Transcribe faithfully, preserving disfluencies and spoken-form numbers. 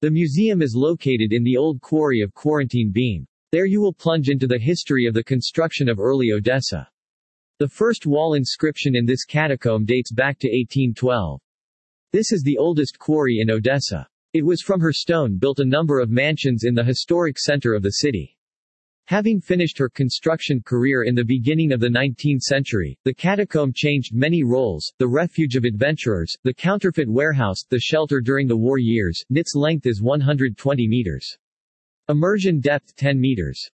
The museum is located in the old quarry of Quarantine Beam. There you will plunge into the history of the construction of early Odessa. The first wall inscription in this catacomb dates back to eighteen twelve. This is the oldest quarry in Odessa. It was from her stone built a number of mansions in the historic center of the city. Having finished her construction career in the beginning of the nineteenth century, the catacomb changed many roles: the refuge of adventurers, the counterfeit warehouse, the shelter during the war years. Its length is one hundred twenty meters. Immersion depth ten meters.